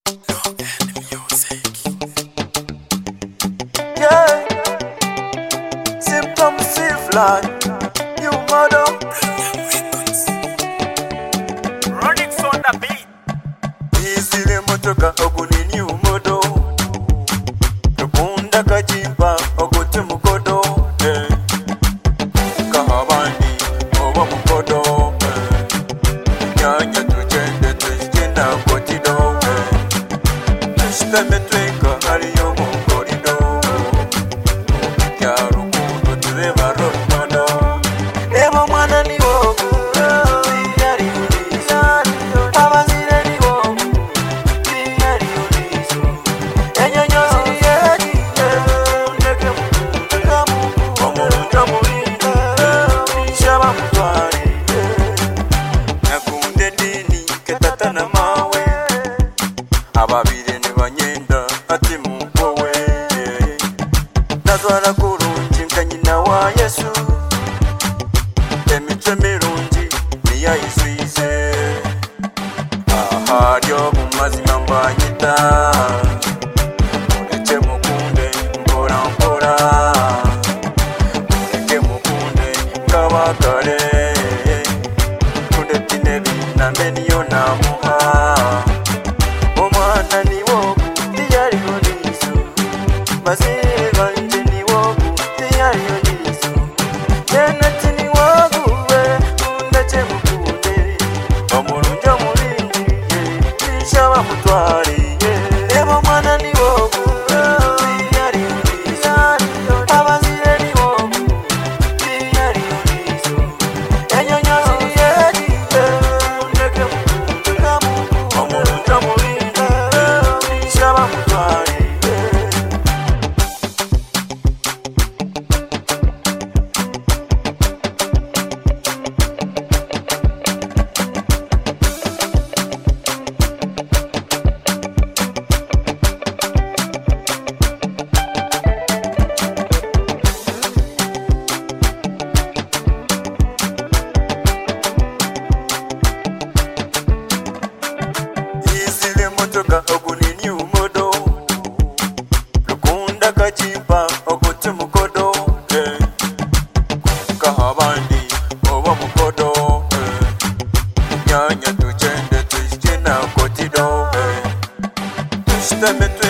Yeah, symptom fly. You mother. Running on the beat. Izile motoka ogunini umodo. Rukunda kajimba ogote mukodo. Kahabandi oba mukodo. Nyanya tujende tujenda kotido. Tushitame twenka hariyo mukorido. Yarukundo tureba ronodo. Eba mwana ni wogu. Ababire ne banyenda ati mukowe nazwara kurungi nka nyina wa Yesu emico mirungi niyayisize aha ryo mu mazima mbanyita mureke mukunde mpora mpora mureke mukunde nk'abakare kunde tinebi nambe niyo namuha omwana ni wogu tiyariyo niso bazire banje ni wogu tiyariyo niso yenati ni wogu we kundace mukunde omurungi omuringiye nishaba mutwariye eba omwana ni wogu tiyariyo niso abazire ni wogu tiyariyo niso enyonyo ziriyegiye kundeke mukunde omurungi omuringiye nishaba mutwariye. Izile motoka ogunini umodo Rukunda kajimba ogote mukodo Kahabandi oba mukodo Nyanya tujende tujena kotido Tushitame